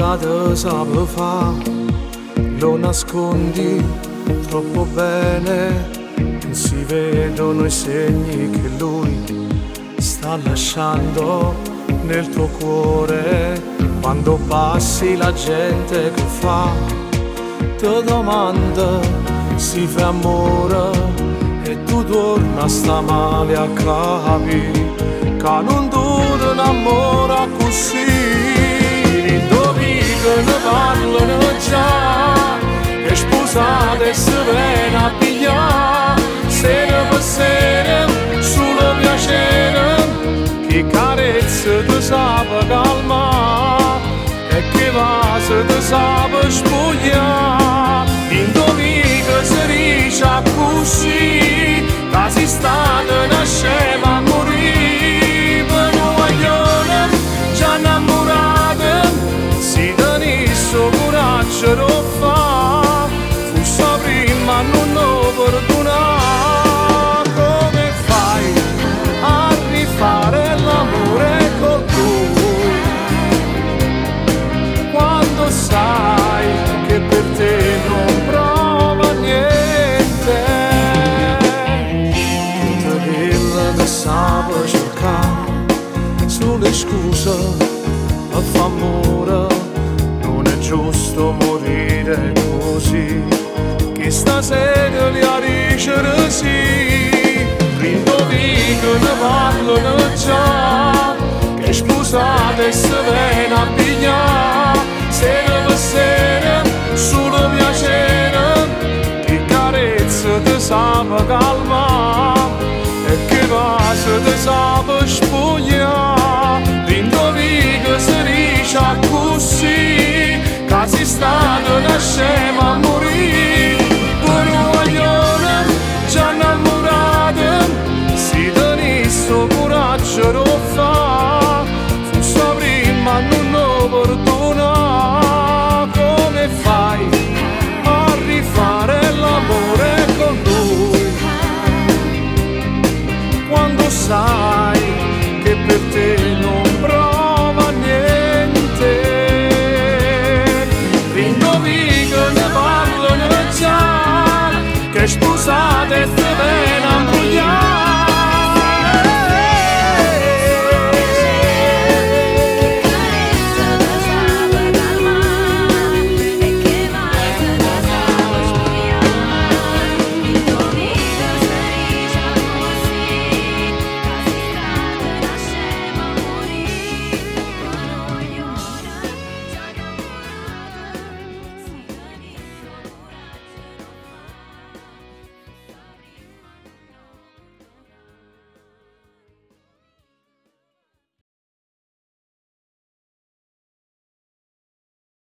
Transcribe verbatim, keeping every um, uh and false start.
te sape fa, lo nascondi troppo bene, non si vedono i segni che lui sta lasciando nel tuo cuore. Quando passi la gente che fa, ti domanda, si fa amore, e tu torna sta male a capi, che non tu innamora così. Che ne parlano già, che sposate se viene a pigliare, sera per sera, solo piacere, che carezza ti sape calmare, e che vaso ti sape spogliare. Indovinca se dice così, che si state nascendo a morire, per un guaglione già innamorate, si tenisse coraggio lo fa, forse prima non lo perdona. Come fai a rifare l'amore con lui, quando sai che per te non prova niente? Tutta quella che sape cercare sulle scuse a fa amore, non è giusto morire così, che stasera li a dicere sì. Rindovi che ne parlano già, che sposate se viene a pigliare, sera per sera, solo piacere, che carezza ti sape calmare, e che vaso ti